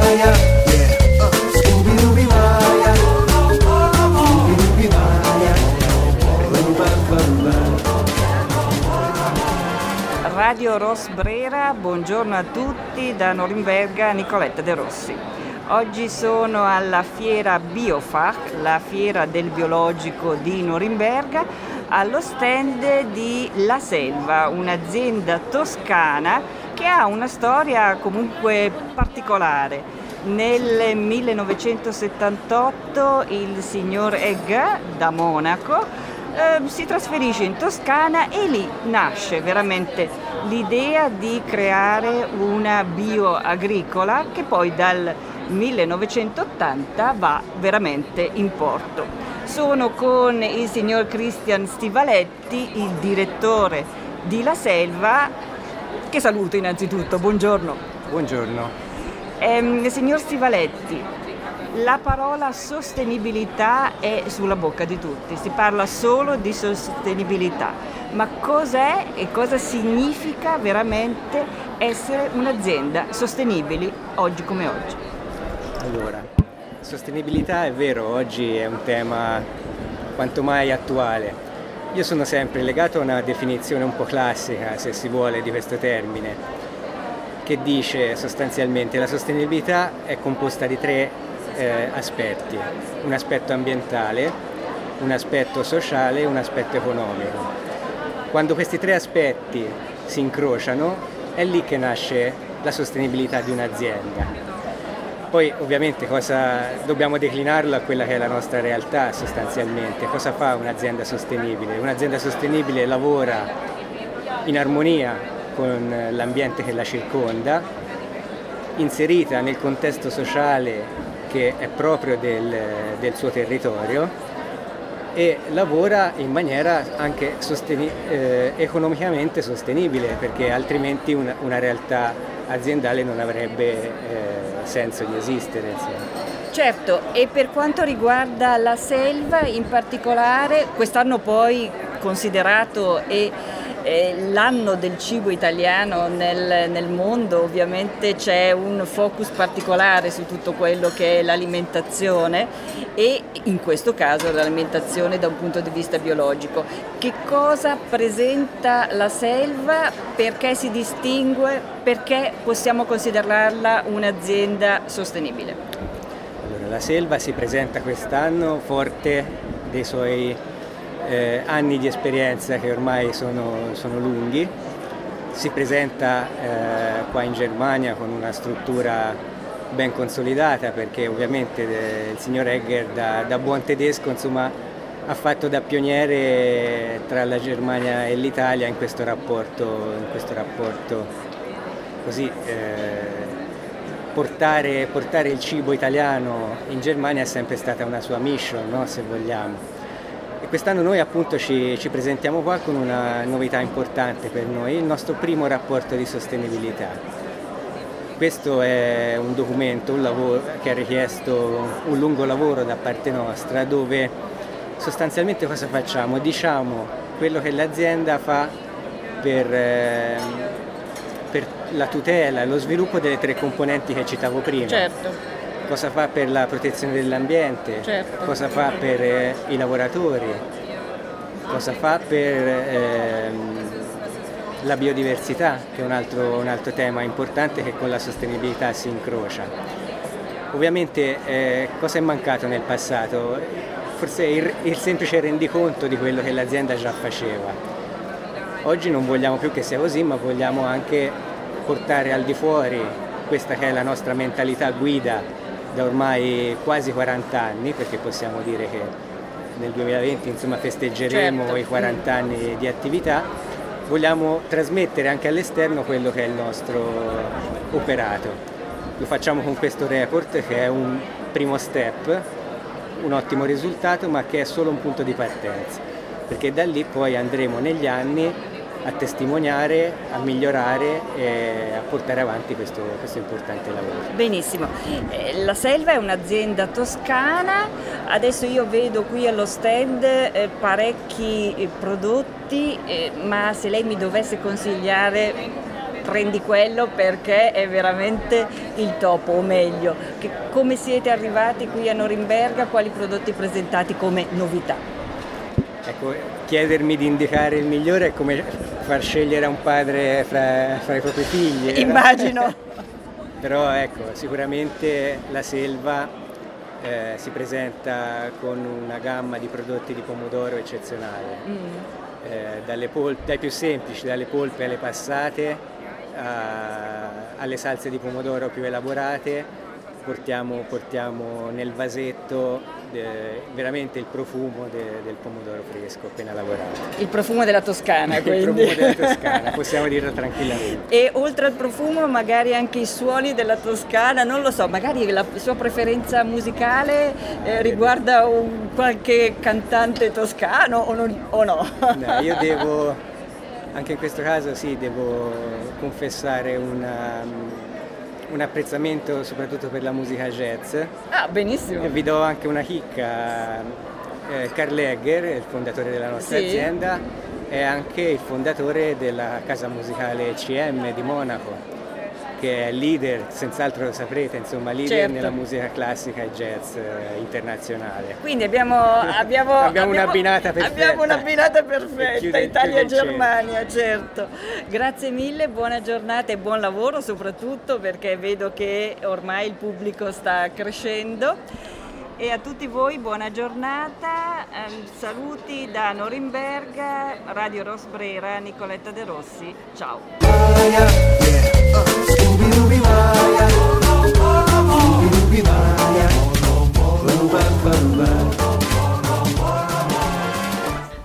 Maya, yeah. Scooby-Dooby Maya, Scooby-Dooby Maya. Radio Ros Brera, buongiorno a tutti da Norimberga, Nicoletta De Rossi. Oggi sono alla fiera Biofach, la fiera del biologico di Norimberga, allo stand di La Selva, un'azienda toscana che ha una storia comunque particolare. Nel 1978 il signor Egger da Monaco si trasferisce in Toscana e lì nasce veramente l'idea di creare una bioagricola che poi dal 1980 va veramente in porto. Sono con il signor Christian Stivaletti, il direttore di La Selva, che saluto innanzitutto. Buongiorno. Buongiorno. Signor Stivaletti, la parola sostenibilità è sulla bocca di tutti, si parla solo di sostenibilità, ma cos'è e cosa significa veramente essere un'azienda sostenibile oggi come oggi? Allora, sostenibilità è vero, oggi è un tema quanto mai attuale. Io sono sempre legato a una definizione un po' classica, se si vuole, di questo termine, che dice sostanzialmente la sostenibilità è composta di tre aspetti: un aspetto ambientale, un aspetto sociale e un aspetto economico. Quando questi tre aspetti si incrociano è lì che nasce la sostenibilità di un'azienda. Poi ovviamente dobbiamo declinarlo a quella che è la nostra realtà sostanzialmente. Cosa fa un'azienda sostenibile? Un'azienda sostenibile lavora in armonia con l'ambiente che la circonda, inserita nel contesto sociale che è proprio del suo territorio, e lavora in maniera anche economicamente sostenibile, perché altrimenti una realtà aziendale non avrebbe senso di esistere, insomma. Certo, e per quanto riguarda La Selva in particolare, quest'anno poi considerato l'anno del cibo italiano nel mondo, ovviamente c'è un focus particolare su tutto quello che è l'alimentazione e in questo caso l'alimentazione da un punto di vista biologico. Che cosa presenta La Selva? Perché si distingue? Perché possiamo considerarla un'azienda sostenibile? Allora, La Selva si presenta quest'anno forte dei suoi anni di esperienza, che ormai sono lunghi. Si presenta qua in Germania con una struttura ben consolidata, perché ovviamente il signor Egger da buon tedesco, insomma, ha fatto da pioniere tra la Germania e l'Italia in questo rapporto così. Portare il cibo italiano in Germania è sempre stata una sua mission, no? Se vogliamo. E quest'anno noi appunto ci presentiamo qua con una novità importante per noi, il nostro primo rapporto di sostenibilità. Questo è un documento, un lavoro che ha richiesto un lungo lavoro da parte nostra, dove sostanzialmente cosa facciamo? Diciamo quello che l'azienda fa per la tutela e lo sviluppo delle tre componenti che citavo prima. Certo. Cosa fa per la protezione dell'ambiente, certo, cosa fa per i lavoratori, cosa fa per la biodiversità, che è un altro tema importante che con la sostenibilità si incrocia. Ovviamente cosa è mancato nel passato? Forse il semplice rendiconto di quello che l'azienda già faceva. Oggi non vogliamo più che sia così, ma vogliamo anche portare al di fuori questa che è la nostra mentalità guida da ormai quasi 40 anni, perché possiamo dire che nel 2020 insomma festeggeremo certo. I 40 anni di attività. Vogliamo trasmettere anche all'esterno quello che è il nostro operato. Lo facciamo con questo report, che è un primo step, un ottimo risultato, ma che è solo un punto di partenza, perché da lì poi andremo negli anni a testimoniare, a migliorare e a portare avanti questo importante lavoro. Benissimo, La Selva è un'azienda toscana, adesso io vedo qui allo stand parecchi prodotti, ma se lei mi dovesse consigliare prendi quello perché è veramente il top, o meglio, come siete arrivati qui a Norimberga, quali prodotti presentati come novità? Ecco, chiedermi di indicare il migliore è come far scegliere a un padre fra i propri figli. Immagino. Però ecco, sicuramente la Selva si presenta con una gamma di prodotti di pomodoro eccezionale. Dai più semplici, dalle polpe alle passate, alle salse di pomodoro più elaborate, portiamo nel vasetto veramente il profumo del pomodoro fresco appena lavorato. Il profumo della Toscana, quindi. Il profumo della Toscana, possiamo dirlo tranquillamente. E oltre al profumo magari anche i suoni della Toscana, non lo so, magari la sua preferenza musicale riguarda qualche cantante toscano o no? No, io devo, anche in questo caso sì, devo confessare un apprezzamento soprattutto per la musica jazz. Ah, benissimo. E vi do anche una chicca. Karl Egger, il fondatore della nostra azienda, è anche il fondatore della casa musicale CM di Monaco, che è leader, senz'altro lo saprete, insomma, leader nella musica classica e jazz internazionale. Quindi abbiamo un'abbinata perfetta. Abbiamo un'abbinata perfetta, Italia-Germania, chiude certo. Grazie mille, buona giornata e buon lavoro soprattutto, perché vedo che ormai il pubblico sta crescendo. E a tutti voi buona giornata, saluti da Norimberga, Radio Ros Brera, Nicoletta De Rossi, ciao. Scooby-Dooby-Maya,